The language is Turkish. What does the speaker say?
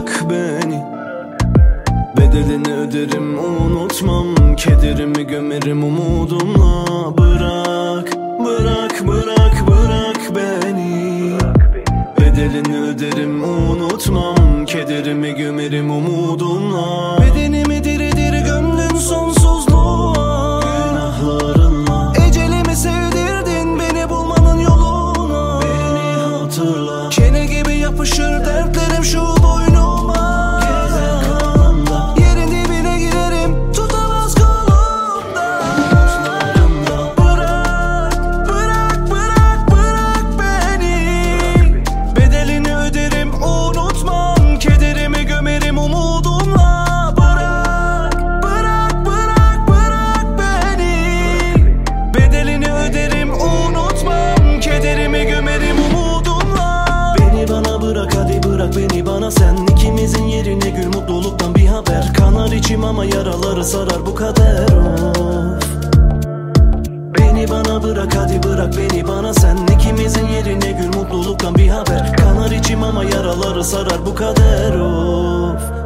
bırak beni. Bedelini öderim unutmam, kederimi gömerim umudumla. Bırak, bırak, bırak, bırak beni. Bedelini öderim unutmam, kederimi gömerim umudumla. Bedenimi diri diri gömdün sonsuzluğa, günahlarınla. Ecelimi sevdirdin beni bulmanın yoluna. Beni hatırla, kene gibi yapışır dertlerim şu boynuma. Gezer kanımda, yerin dibine girerim, tutamaz kolumda. Bırak, bırak, bırak, bırak beni. Bedelini öderim unutmam, kederimi gömerim umudumla. Bırak, bırak, bırak, bırak beni. Bedelini öderim unutmam, kederimi gömerim umudumla. Beni bana bırak, hadi bırak beni bana sen. İkimizin yerine gül, mutluluktan bir haber. Kanar içim ama yaraları sarar bu kader, of. Beni bana bırak, hadi bırak beni bana sen. İkimizin yerine gül, mutluluktan bir haber. Kanar içim ama yaraları sarar bu kader, of.